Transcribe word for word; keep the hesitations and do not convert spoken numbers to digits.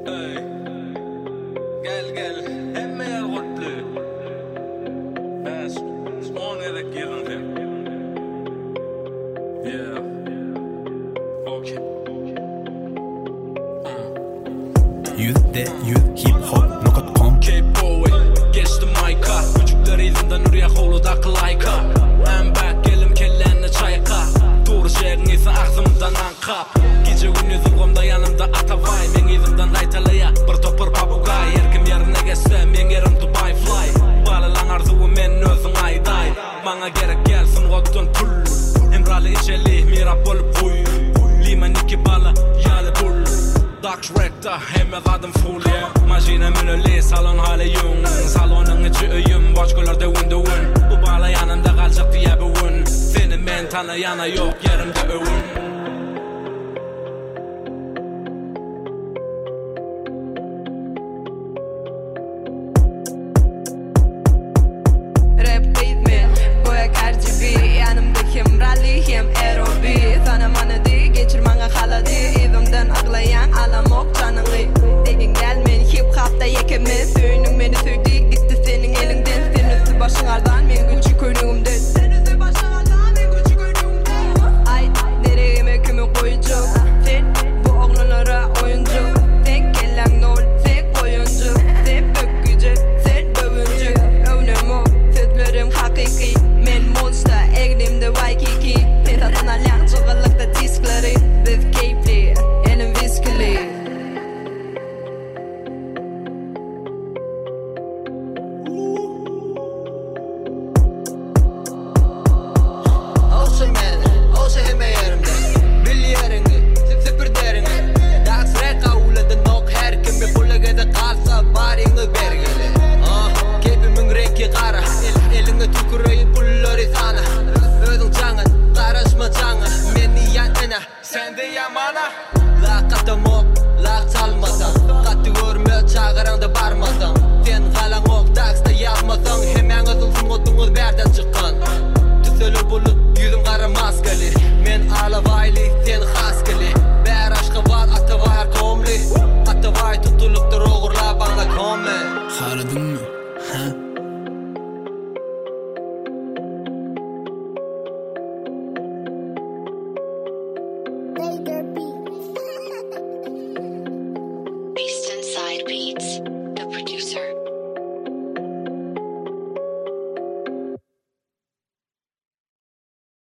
Hey, gel gel, emme yer kutlu. Bas, smon edek girin hem. Yeah, okay. Yüzde yüz hip hop nokta com. K-Boy, geçtim Mayka. Küçükler elinden oraya holuda kılayka. En bak gelim kellenle çayka. Doğru şeyin ise ağzımdan ankap. Gece gündüzüm komda yanımda atavay. Men izimden raytalaya bir topur papugay. Erkim yerine geçse men yerim Dubai fly. Balalan arzuğu men özün ayday. Bana gerek gelsin godun pul. Emrali içeli mirap olup huy. Liman iki bala yalı bul. Dax rekta hemme adım full yeah. Majina münöli salon hali yung. Salonun içi öyüm boşkularda window win. Bu bala yanımda kalacak diye bir win. Senin men tanıyana yok yerimde övün. Hem aerobi sana manadi geçirmanga xaladi evimden ağlayan alamok canını degin gel men hip hop'ta yekeme söynün meni söydük gitti senin elinden sen üstü başınardan men gülçü köynüğümden sen üstü başınardan men gülçü köynüğümden ay nereye kimi koyacak sen bu oğlanlara oyuncu tek kellen nol tek oyuncu sen bökücü sen dövüncü önüm sözlerim hakiki men monster elimde waikiki Satın alyan çığlıkta diskleri biz keyifli, elim viskili Olsun beni, olsun heme yerimde Bil yerini, sip sipir derini Dax reka uladın ok her kimi Bulagada kalsa barini bergeli ah, Kepimin renki kara El, Eline tüküreyim pulları sana Özün canın, karışma canın Meni yanına, sen de yamana La katamok, la çalmadan Katı görme çağıranda barmadan Sen kalan ok, Dax'ta yapmadan Hemen ızılsın odunuz berden çıkan Tüsölü bulut, yüzüm kara maskeli Men ala